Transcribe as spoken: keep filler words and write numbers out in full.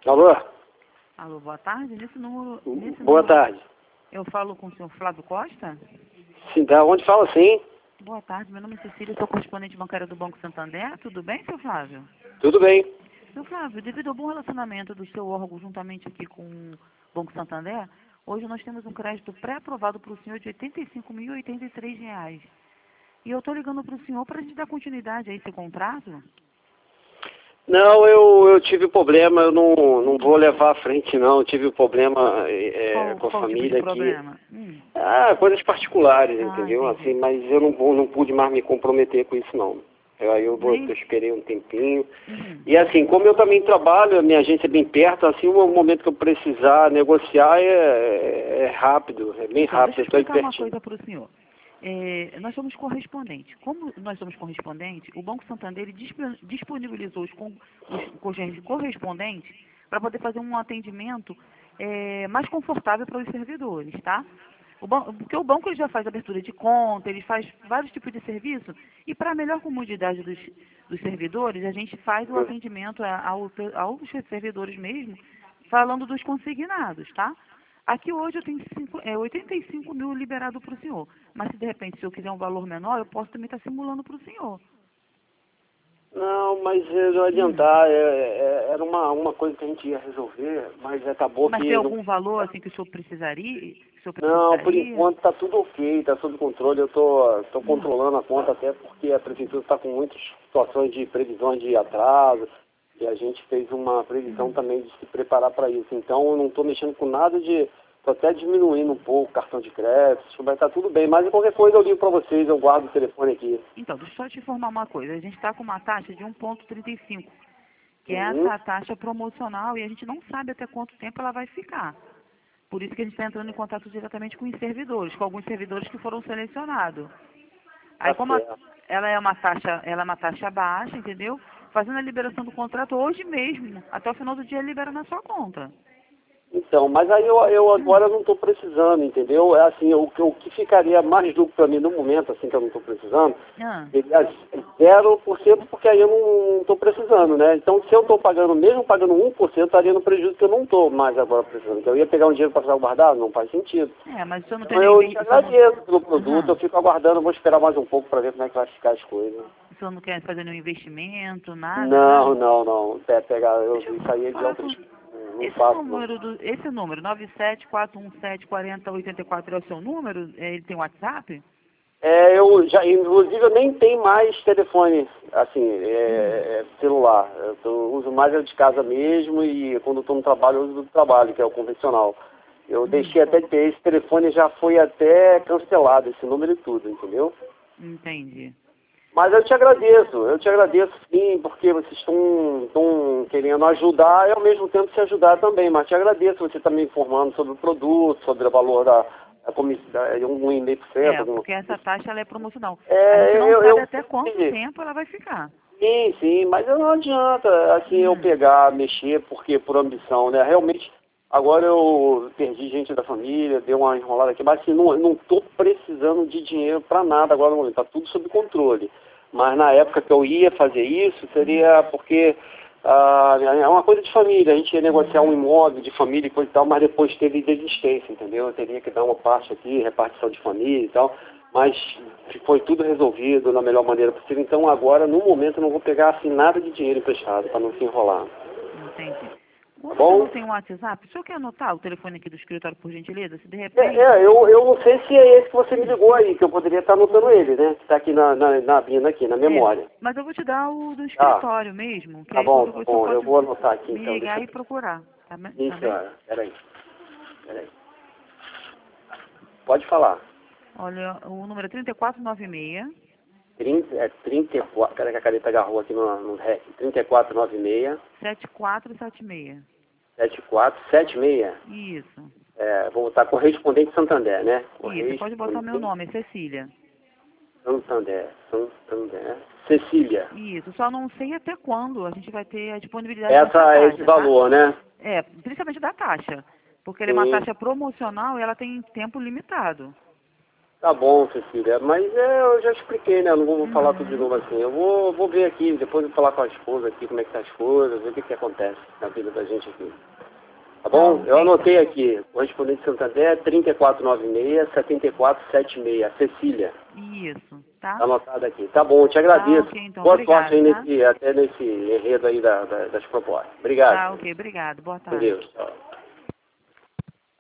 Alô? Alô, boa tarde. Nesse número, nesse Boa número, tarde. eu falo com o senhor Flávio Costa? Sim, da onde fala sim? Boa tarde, meu nome é Cecília, sou correspondente bancária do Banco Santander. Tudo bem, seu Flávio? Tudo bem. Seu Flávio, devido ao bom relacionamento do seu órgão juntamente aqui com o Banco Santander, hoje nós temos um crédito pré-aprovado para o senhor de oitenta e cinco mil e oitenta e três reais. E eu estou ligando para o senhor para a gente dar continuidade a esse contrato. Não, eu, eu tive problema, eu não, não vou levar à frente não, eu tive problema é, Qual, com a qual tipo de família aqui. problema? Hum. Ah, coisas particulares, Ah, entendeu? entendi. Assim, mas eu não, vou, não pude mais me comprometer com isso não. Eu- Aí eu, vou, Nem... eu esperei um tempinho. Uhum. E assim, como eu também trabalho, a minha agência é bem perto, assim, o momento que eu precisar negociar é, é rápido, é bem Então, deixa rápido, eu eu estou aí explicar uma pertinho. coisa para o senhor. É, nós somos correspondentes. Como nós somos correspondentes, o Banco Santander ele disp- disponibilizou os, con- os corre- correspondentes para poder fazer um atendimento é, mais confortável para os servidores, tá? O ban- porque o banco ele já faz abertura de conta, ele faz vários tipos de serviço, e para a melhor comodidade dos, dos servidores, a gente faz o atendimento a- ao- aos servidores mesmo, falando dos consignados, tá? Aqui hoje eu tenho cinco, é, oitenta e cinco mil liberado para o senhor. Mas se de repente se eu quiser um valor menor, eu posso também estar simulando para o senhor. Não, mas eh, não Hum. adiantar, é, é, era uma, uma coisa que a gente ia resolver, mas acabou Mas tem que não, algum valor assim que o senhor precisaria? Que o senhor não, por precisaria? enquanto está tudo ok, está sob controle, eu estou tô, tô Hum. controlando a conta até porque a prefeitura está com muitas situações de previsões de atraso, e a gente fez uma previsão Hum. também de se preparar para isso. Então eu não estou mexendo com nada de, estou até diminuindo um pouco o cartão de crédito, vai estar tudo bem, mas qualquer coisa eu ligo para vocês, eu guardo o telefone aqui. Então, deixa eu só te informar uma coisa. A gente está com uma taxa de um vírgula trinta e cinco, que é Uhum. essa taxa promocional, e a gente não sabe até quanto tempo ela vai ficar. Por isso que a gente está entrando em contato diretamente com os servidores, com alguns servidores que foram selecionados. Aí Tá como a- certo. ela é uma taxa, ela é uma taxa baixa, entendeu? Fazendo a liberação do contrato hoje mesmo, até o final do dia libera na sua conta. Então, mas aí eu, eu Hum. agora não estou precisando, entendeu? É assim, o, que- o que ficaria mais lucro para mim no momento, assim que eu não estou precisando, Ah, seria zero por cento, porque aí eu não estou precisando, né? Então, se eu estou pagando, mesmo pagando um por cento, estaria no prejuízo que eu não estou mais agora precisando. Então, eu ia pegar um dinheiro para ficar guardado? Não faz sentido. é, mas o senhor não tem Então, nem eu te inve- o senhor não, agradeço pelo produto, eu aham. fico aguardando, vou esperar mais um pouco para ver como é que vai ficar as coisas. O senhor não quer fazer nenhum investimento, nada, Não, nada? não, não. Pe- Pegar, eu Deixa eu isso aí é de falar outras. com... Não Esse faço, não. número, do, esse número, nove sete quatro um sete quatro zero oito quatro é o seu número? É, ele tem WhatsApp? É, eu já, inclusive eu nem tenho mais telefone, assim, Hum. é, é, celular. Eu tô- uso mais o de casa mesmo e quando estou no trabalho eu uso do trabalho, que é o convencional. Eu Hum. deixei até de ter, esse telefone já foi até cancelado, esse número e tudo, entendeu? Entendi. Mas eu te agradeço, eu te agradeço sim, porque vocês estão estão querendo ajudar e ao mesmo tempo se ajudar também. Mas te agradeço você estar me informando sobre o produto, sobre o valor da, da comissão, um e meio por cento, É, alguma porque essa taxa ela é promocional. A gente É, não eu, sabe eu até quanto sei. tempo ela vai ficar. Sim, sim, mas não adianta assim eu Hum. pegar, mexer, porque por ambição, né? Realmente, agora eu perdi gente da família, deu uma enrolada aqui, mas assim, não, não tô precisando de dinheiro para nada agora no momento, tá tudo sob controle. Mas na época que eu ia fazer isso, seria porque ah, é uma coisa de família, a gente ia negociar um imóvel de família e coisa e tal, mas depois teve desistência, entendeu? Eu teria que dar uma parte aqui, repartição de família e tal, mas foi tudo resolvido da melhor maneira possível. Então agora, no momento, eu não vou pegar assim nada de dinheiro emprestado para não se enrolar. Entendi. Tá Como o senhor não bom? tem um WhatsApp, o senhor quer anotar o telefone aqui do escritório, por gentileza? Se de É, repente... é, eu, eu não sei se é esse que você me Hum. ligou aí, que eu poderia estar anotando ele, né? Que está aqui na, na, na vinda aqui, na É, memória. mas eu vou te dar o do Ah, escritório mesmo, que tá aí bom, qualquer tá coisa o senhor bom. Eu pode vou anotar aqui me então, deixa ligar eu... e procurar. Tá, me- Sim, tá bem? senhora. Peraí, peraí. Pode falar. Olha, o número é três quatro nove seis, trinta, é trinta e quatro, peraí que a caneta agarrou aqui no, no rec. trinta e quatro, noventa e seis, sete quatro sete seis. setenta e quatro, setenta e seis. Isso. É, vou botar correspondente Santander, né? Isso, você pode botar meu Correspondente nome, Cecília. Santander, Santander. Cecília. Isso, só não sei até quando a gente vai ter a disponibilidade dessa Essa, esse taxa, tá? valor, né? É, principalmente da taxa. Porque ela é uma Sim. taxa promocional e ela tem tempo limitado. Tá bom, Cecília, mas é, eu já expliquei, né? Eu não vou, vou falar tudo de Uhum. novo assim. Eu vou, vou ver aqui, depois eu vou falar com a esposa aqui como é que tá as coisas, ver o que que acontece na vida da gente aqui. Tá Tá, bom? Eu ok, anotei então. aqui, correspondente Santander, trinta e quatro noventa e seis, setenta e quatro setenta e seis, Cecília. Isso, tá? Tá anotado aqui. Tá bom, te Tá, agradeço. ok, então. Boa sorte Obrigado, aí tá? nesse, até nesse enredo aí da, da- das propostas. Obrigado. Tá, ok, obrigado. Boa Com tarde. Deus. Tchau.